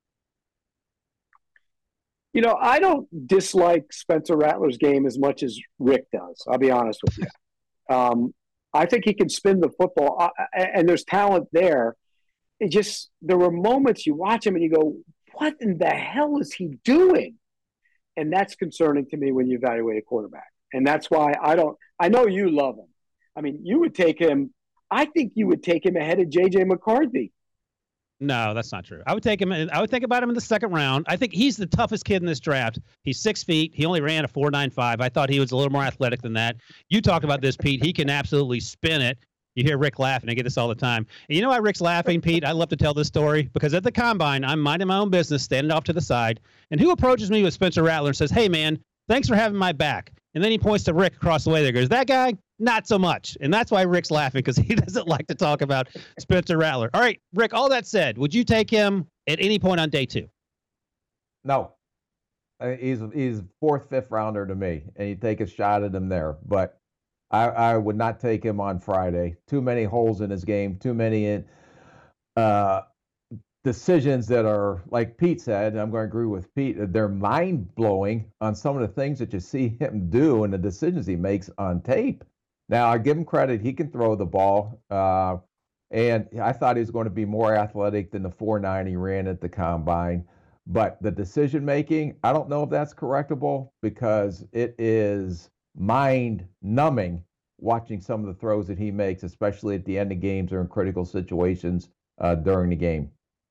You know, I don't dislike Spencer Rattler's game as much as Rick does. I'll be honest with you. Um, I think he can spin the football, uh, and there's talent there. It just, there were moments you watch him and you go, what in the hell is he doing? And that's concerning to me when you evaluate a quarterback. And that's why I don't, I know you love him. I mean, you would take him, I think you would take him ahead of J J McCarthy. No, that's not true. I would take him. I would think about him in the second round. I think he's the toughest kid in this draft. He's six feet. He only ran a four nine five. I thought he was a little more athletic than that. You talked about this, Pete. He can absolutely spin it. You hear Rick laughing. I get this all the time. And you know why Rick's laughing, Pete? I love to tell this story because at the combine, I'm minding my own business, standing off to the side. And who approaches me with Spencer Rattler and says, "Hey, man, thanks for having my back." And then he points to Rick across the way there. Goes, "That guy? Not so much." And that's why Rick's laughing, because he doesn't like to talk about Spencer Rattler. All right, Rick, all that said, would you take him at any point on day two? No. He's he's fourth, fifth rounder to me, and you take a shot at him there. But I, I would not take him on Friday. Too many holes in his game, too many in, uh, decisions that are, like Pete said, and I'm going to agree with Pete, they're mind-blowing on some of the things that you see him do and the decisions he makes on tape. Now, I give him credit. He can throw the ball, uh, and I thought he was going to be more athletic than the four nine he ran at the combine. But the decision-making, I don't know if that's correctable because it is mind-numbing watching some of the throws that he makes, especially at the end of games or in critical situations uh, during the game.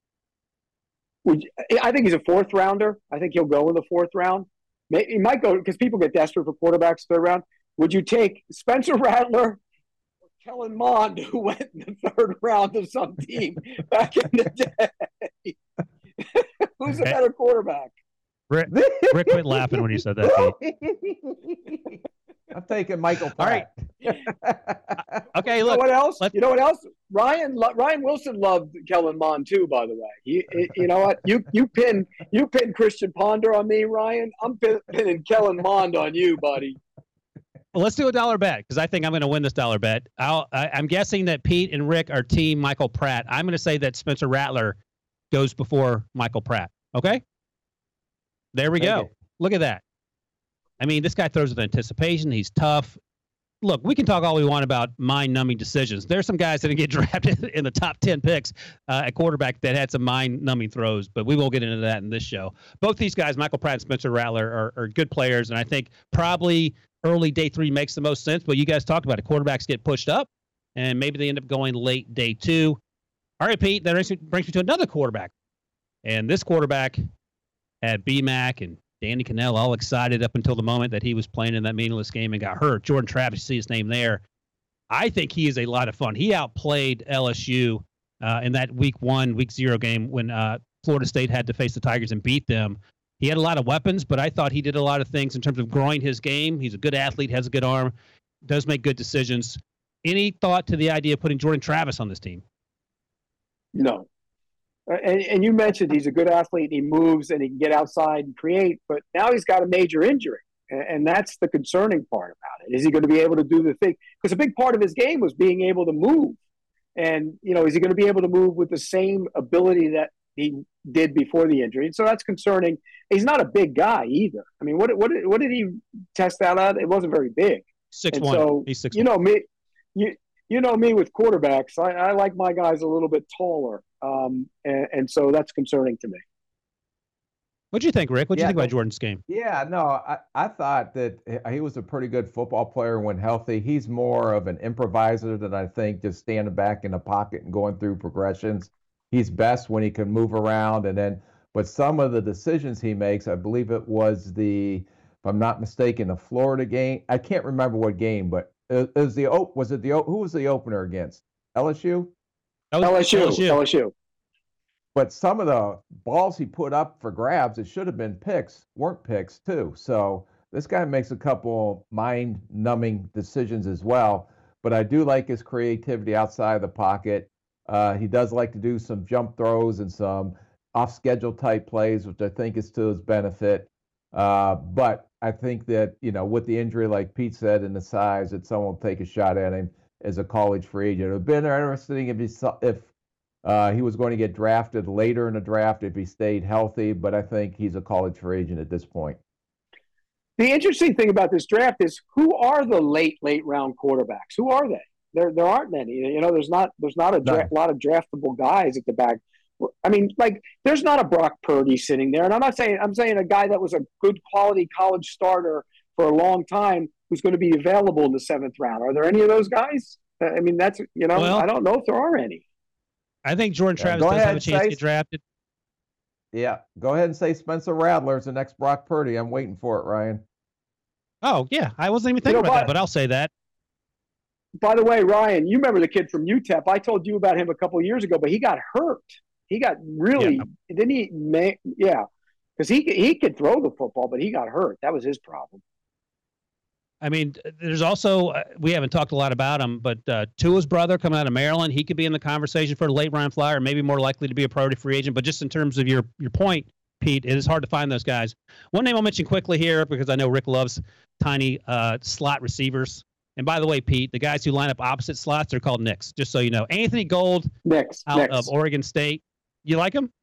I think he's a fourth rounder. I think he'll go in the fourth round. He might go because people get desperate for quarterbacks third round. Would you take Spencer Rattler or Kellen Mond, who went in the third round of some team back in the day? Who's a better quarterback? Rick, Rick quit laughing when you said that, Pete. I'm taking Michael Pratt. All right. Okay, look. You know what else? Let's... You know what else? Ryan Ryan Wilson loved Kellen Mond too. By the way, he, you know what? You you pin you pin Christian Ponder on me, Ryan. I'm pin, pinning Kellen Mond on you, buddy. Well, let's do a dollar bet because I think I'm going to win this dollar bet. I'll, I, I'm guessing that Pete and Rick are team Michael Pratt. I'm going to say that Spencer Rattler goes before Michael Pratt. Okay. There we go. Look at that. I mean, this guy throws with anticipation. He's tough. Look, we can talk all we want about mind-numbing decisions. There's some guys that get drafted in the top ten picks uh, at quarterback that had some mind-numbing throws, but we won't get into that in this show. Both these guys, Michael Pratt and Spencer Rattler, are, are good players, and I think probably early day three makes the most sense, but you guys talked about it. Quarterbacks get pushed up, and maybe they end up going late day two. All right, Pete, that brings me to another quarterback, and this quarterback had B Mac and Danny Cannell all excited up until the moment that he was playing in that meaningless game and got hurt. Jordan Travis, you see his name there. I think he is a lot of fun. He outplayed L S U uh, in that week one, week zero game when uh, Florida State had to face the Tigers and beat them. He had a lot of weapons, but I thought he did a lot of things in terms of growing his game. He's a good athlete, has a good arm, does make good decisions. Any thought to the idea of putting Jordan Travis on this team? No. And, and you mentioned he's a good athlete, and he moves, and he can get outside and create, but now he's got a major injury, and, and that's the concerning part about it. Is he going to be able to do the thing? Because a big part of his game was being able to move. And, you know, is he going to be able to move with the same ability that he did before the injury? And so that's concerning. He's not a big guy either. I mean, what what did, what did he test out at? It wasn't very big. Six and one. So, he's six you know me, you you know me with quarterbacks. I, I like my guys a little bit taller, um, and, and so that's concerning to me. What do you think, Rick? What do Yeah, you think about Jordan's game? Yeah, no, I, I thought that he was a pretty good football player when healthy. He's more of an improviser than I think just standing back in the pocket and going through progressions. He's best when he can move around, and then, but some of the decisions he makes, I believe it was the if I'm not mistaken, a Florida game. I can't remember what game, but it, it was the was it the who was the opener against? L S U? That was L S U. L S U. L S U. But some of the balls he put up for grabs, it should have been picks, weren't picks too. So this guy makes a couple mind-numbing decisions as well. But I do like his creativity outside the pocket. Uh, he does like to do some jump throws and some off-schedule type plays, which I think is to his benefit. Uh, but I think that, you know, with the injury, like Pete said, and the size, that someone will take a shot at him as a college free agent. It would have been interesting if he saw, if uh, he was going to get drafted later in the draft if he stayed healthy, but I think he's a college free agent at this point. The interesting thing about this draft is who are the late, late round quarterbacks? Who are they? There, there aren't many. You know, there's not, there's not a dra- lot of draftable guys at the back. I mean, like, there's not a Brock Purdy sitting there, and I'm not saying, I'm saying a guy that was a good quality college starter for a long time who's going to be available in the seventh round. Are there any of those guys? I mean, that's, you know, well, I don't know if there are any. I think Jordan Travis yeah, does ahead, have a chance say, to get drafted. Yeah, go ahead and say Spencer Rattler's the next Brock Purdy. I'm waiting for it, Ryan. Oh, yeah. I wasn't even thinking you know, about by, that, but I'll say that. By the way, Ryan, you remember the kid from U T E P. I told you about him a couple of years ago, but he got hurt. He got really yeah. – didn't he make – yeah, because he, he could throw the football, but he got hurt. That was his problem. I mean, there's also uh, – we haven't talked a lot about him, but uh, Tua's brother coming out of Maryland, he could be in the conversation for a late round flyer, maybe more likely to be a priority free agent. But just in terms of your, your point, Pete, it is hard to find those guys. One name I'll mention quickly here because I know Rick loves tiny uh, slot receivers. And by the way, Pete, the guys who line up opposite slots, they're called Knicks, just so you know. Anthony Gold Knicks, out Knicks. of Oregon State. You like him?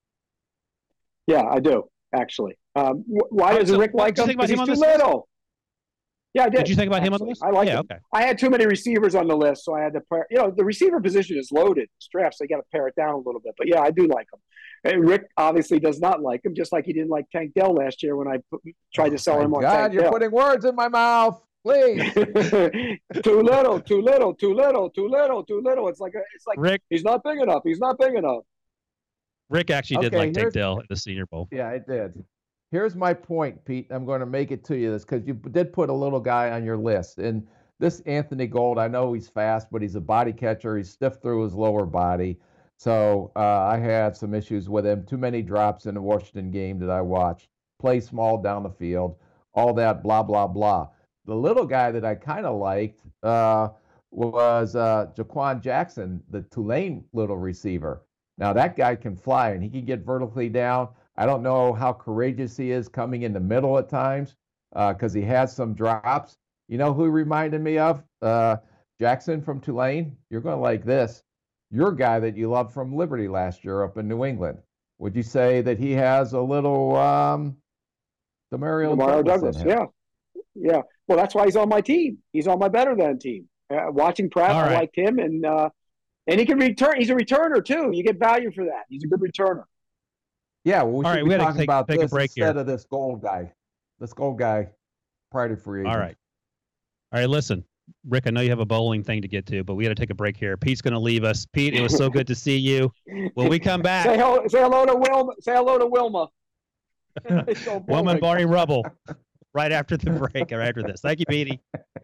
Yeah, I do, actually. Um, why right, does so Rick like him? Because he's too little. List? Yeah, I did. Did you think about actually. him on the list? I like yeah, him. Okay. I had too many receivers on the list, so I had to pair. You know, the receiver position is loaded. It's draft, so you got to pare it down a little bit. But yeah, I do like him. And Rick obviously does not like him, just like he didn't like Tank Dell last year when I put, tried to sell oh him on God, Tank you're Dell. putting words in my mouth. Please. too little, too little, too little, too little, too little. It's like a, it's like Rick. He's not big enough. He's not big enough. Rick actually did okay, like Tank Dell at the Senior Bowl. Yeah, I did. Here's my point, Pete. I'm going to make it to you this because you did put a little guy on your list. And this Anthony Gold, I know he's fast, but he's a body catcher. He's stiff through his lower body. So uh, I had some issues with him. Too many drops in the Washington game that I watched. Play small down the field. All that blah, blah, blah. The little guy that I kind of liked uh, was uh, Jaquan Jackson, the Tulane little receiver. Now, that guy can fly, and he can get vertically down. I don't know how courageous he is coming in the middle at times because uh, he has some drops. You know who he reminded me of? Uh, Jackson from Tulane. You're going to like this. Your guy that you loved from Liberty last year up in New England. Would you say that he has a little um, Demario Douglas? Douglas, yeah. Yeah. Well, that's why he's on my team. He's on my better than team. Uh, watching Pratt, right. I liked him, and uh, and he can return. He's a returner too. You get value for that. He's a good returner. Yeah, well, we All should right, be we talking take, about take this a break instead here. of this Gold guy. This Gold guy, prior to free agent. All right. All right, listen. Rick, I know you have a bowling thing to get to, but we got to take a break here. Pete's going to leave us. Pete, it was so good to see you. When we come back. Say hello, say hello to Wilma. Say hello to Wilma. Wilma Barney Rubble. Right after the break, or after this. Thank you, Petey.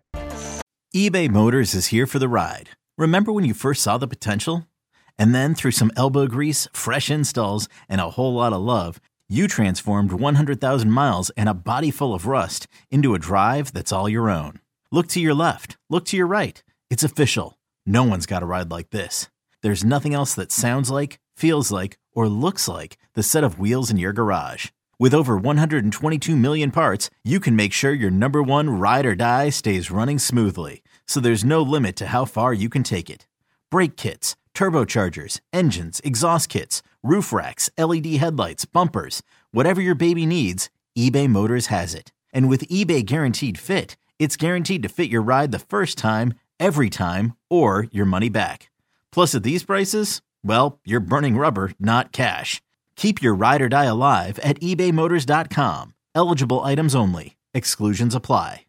eBay Motors is here for the ride. Remember when you first saw the potential? And then through some elbow grease, fresh installs, and a whole lot of love, you transformed one hundred thousand miles and a body full of rust into a drive that's all your own. Look to your left. Look to your right. It's official. No one's got a ride like this. There's nothing else that sounds like, feels like, or looks like the set of wheels in your garage. With over one hundred twenty-two million parts, you can make sure your number one ride or die stays running smoothly. So there's no limit to how far you can take it. Brake kits, turbochargers, engines, exhaust kits, roof racks, L E D headlights, bumpers, whatever your baby needs, eBay Motors has it. And with eBay Guaranteed Fit, it's guaranteed to fit your ride the first time, every time, or your money back. Plus at these prices, well, you're burning rubber, not cash. Keep your ride or die alive at ebay motors dot com. Eligible items only. Exclusions apply.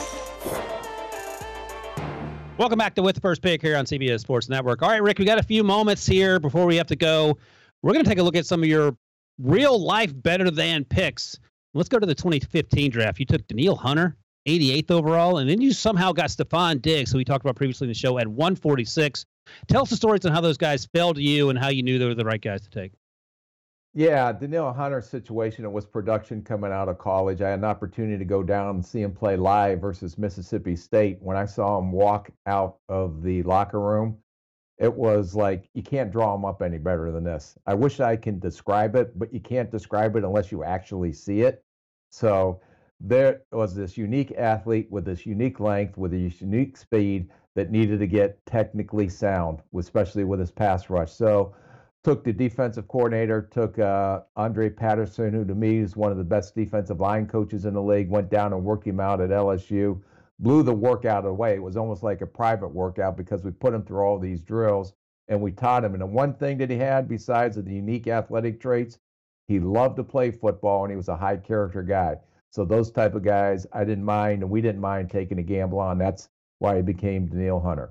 Welcome back to With the First Pick here on C B S Sports Network. All right, Rick, we got a few moments here before we have to go. We're going to take a look at some of your real life better than picks Let's go to the twenty fifteen draft. You took Danielle Hunter, eighty-eighth overall, and then you somehow got Stephon Diggs, who we talked about previously in the show, at one forty-six. Tell us the stories on how those guys fell to you and how you knew they were the right guys to take. Yeah, Danielle Hunter's situation, it was production coming out of college. I had an opportunity to go down and see him play live versus Mississippi State. When I saw him walk out of the locker room, it was like, you can't draw him up any better than this. I wish I can describe it, but you can't describe it unless you actually see it. So there was this unique athlete with this unique length, with this unique speed that needed to get technically sound, especially with his pass rush. So took the defensive coordinator, took uh, Andre Patterson, who to me is one of the best defensive line coaches in the league, went down and worked him out at L S U, blew the workout away. It was almost like a private workout because we put him through all these drills and we taught him. And the one thing that he had, besides the unique athletic traits, he loved to play football and he was a high character guy. So those type of guys, I didn't mind, and we didn't mind taking a gamble on. That's why he became Danielle Hunter.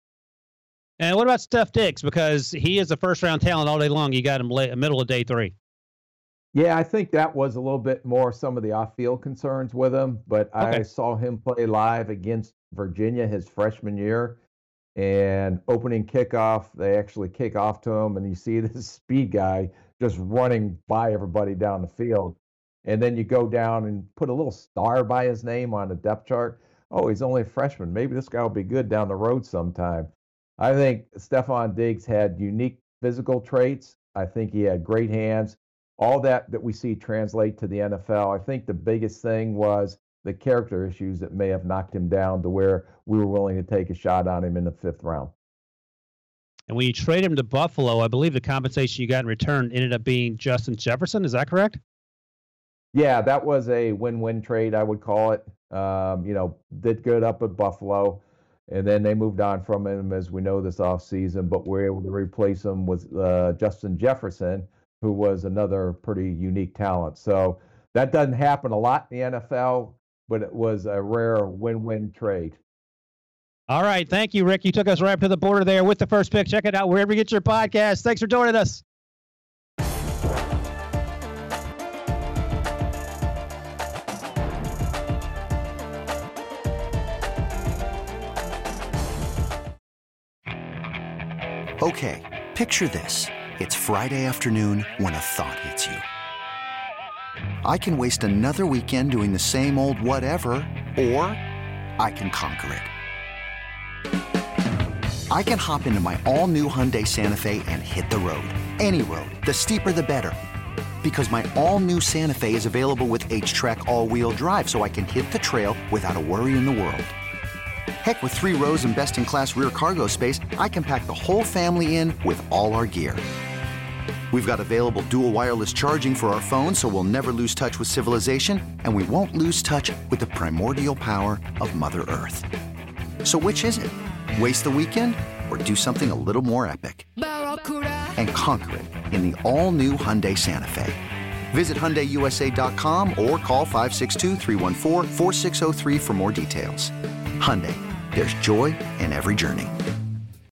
And what about Steph Diggs? Because he is a first-round talent all day long. You got him late, middle of day three. Yeah, I think that was a little bit more some of the off-field concerns with him. But okay. I saw him play live against Virginia his freshman year. And opening kickoff, they actually kick off to him, and you see this speed guy just running by everybody down the field. And then you go down and put a little star by his name on the depth chart. Oh, he's only a freshman. Maybe this guy will be good down the road sometime. I think Stephon Diggs had unique physical traits. I think he had great hands. All that that we see translate to the N F L. I think the biggest thing was the character issues that may have knocked him down to where we were willing to take a shot on him in the fifth round. And when you trade him to Buffalo, I believe the compensation you got in return ended up being Justin Jefferson. Is that correct? Yeah, that was a win-win trade, I would call it. Um, you know, did good up at Buffalo, and then they moved on from him, as we know, this offseason, but we're able to replace him with uh, Justin Jefferson, who was another pretty unique talent. So that doesn't happen a lot in the N F L, but it was a rare win-win trade. All right. Thank you, Rick. You took us right up to the border there with the first pick. Check it out wherever you get your podcast. Thanks for joining us. Okay, picture this. It's Friday afternoon when a thought hits you. I can waste another weekend doing the same old whatever, or I can conquer it. I can hop into my all-new Hyundai Santa Fe and hit the road. Any road. The steeper, the better. Because my all-new Santa Fe is available with H-Track all-wheel drive, so I can hit the trail without a worry in the world. Heck, with three rows and best-in-class rear cargo space, I can pack the whole family in with all our gear. We've got available dual wireless charging for our phones, so we'll never lose touch with civilization, and we won't lose touch with the primordial power of Mother Earth. So which is it? Waste the weekend or do something a little more epic? And conquer it in the all-new Hyundai Santa Fe. Visit Hyundai U S A dot com or call five six two, three one four, four six zero three for more details. Hyundai, there's joy in every journey.